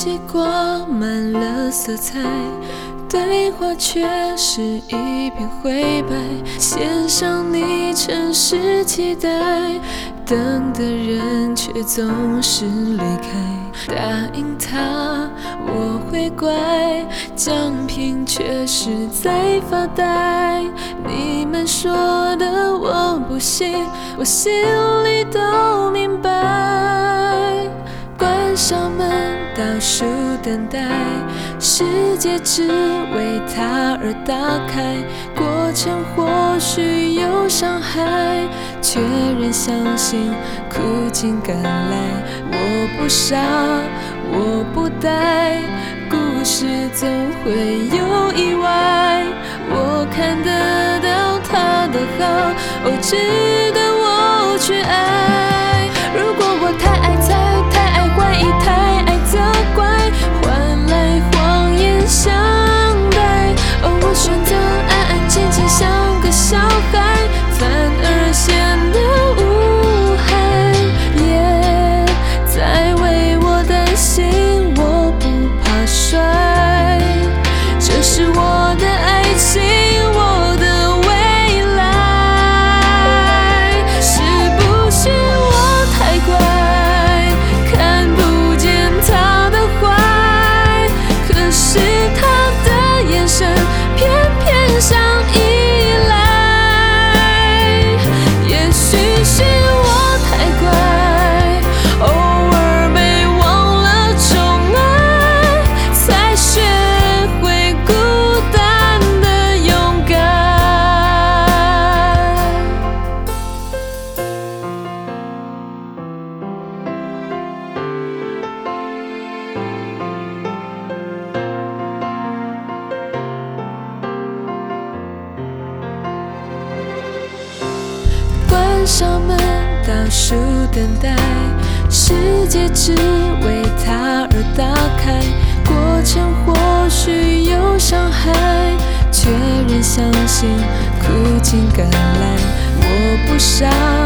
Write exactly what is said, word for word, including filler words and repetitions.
气挂满了色彩，对话却是一片灰白，献上你诚实期待，等的人却总是离开。答应他我会乖，奖品却是在发呆。你们说的我不信，我心里都明白。关上门，倒数等待，世界只为他而打开。过程或许有伤害，却仍相信苦尽甘来。我不傻，我不呆，故事总会有意外。我看得到他的好，哦，值得我去爱。如果我太爱猜，太爱怀疑，太爱责怪，换来谎言相待。哦，我选择安安静静像个小孩，反而显得无害。也在为我担心，我不怕摔。这是我的爱情，我的未来。是不是我太乖，看不见他的坏？可是他的眼神偏偏像依赖。也许是我太乖，偶尔被忘了宠爱，才学会孤单的勇敢。关上门，倒数等待，世界只为他而打开。过程或许有伤害，却仍相信苦尽甘来。我不傻。